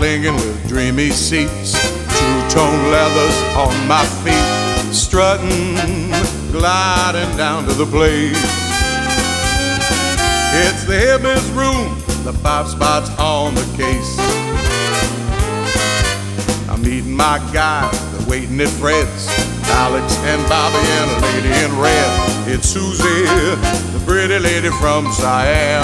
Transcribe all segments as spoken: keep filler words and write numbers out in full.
clinging with dreamy seats, two-tone leathers on my feet, strutting, gliding down to the place. It's the hippie's room, the five spots on the case. I'm meeting my guys, they're waiting at Fred's, Alex and Bobby and a lady in red. It's Susie, the pretty lady from Siam.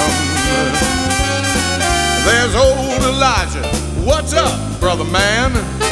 There's old Elijah. What's up, brother man?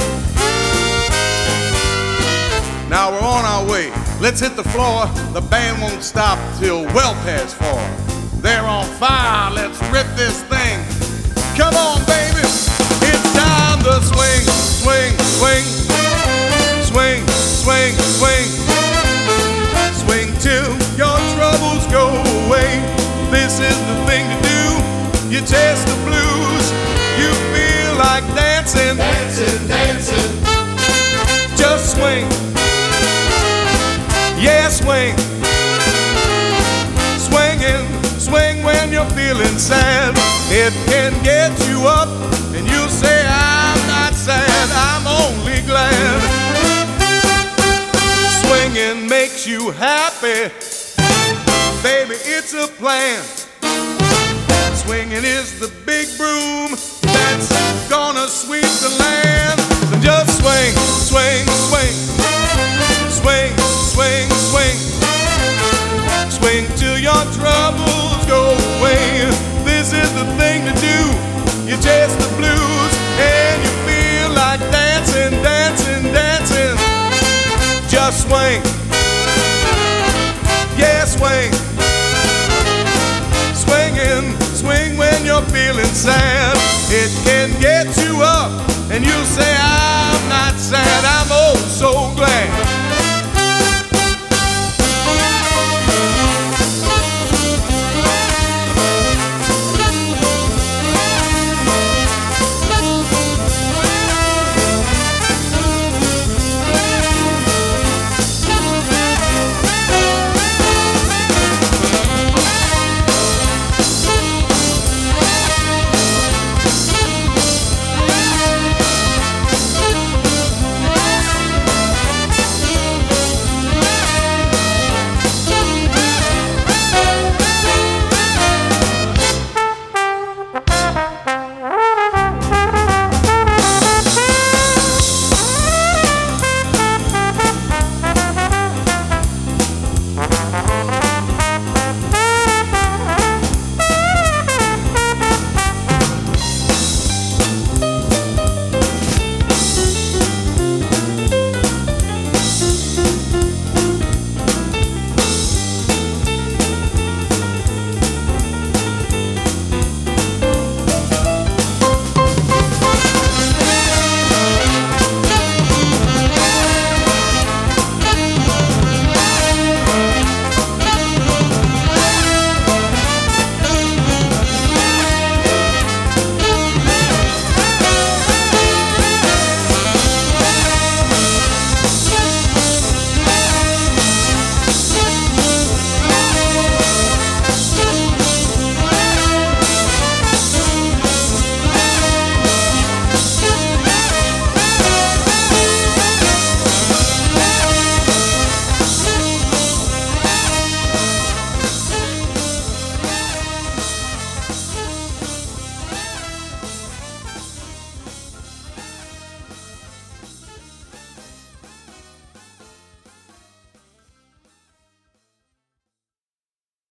Now we're on our way. Let's hit the floor. The band won't stop till well past four. They're on fire. Let's rip this thing. Come on, baby. It's time to swing, swing, swing. Swing, swing, swing. Swing till your troubles go away. This is the thing to do. You taste the blues. You feel like dancing, dancing, dancing. Just swing. Yeah, swing. Swinging, swing when you're feeling sad. It can get you up and you say, I'm not sad, I'm only glad. Swinging makes you happy. Baby, it's a plan. Swinging is the big broom that's gonna sweep the land. So just swing, swing, swing. Swing, swing, swing. Swing till your troubles go away. This is the thing to do. You taste the blues and you feel like dancing, dancing, dancing. Just swing. Yeah, swing. Swinging, swing when you're feeling sad. It can get you up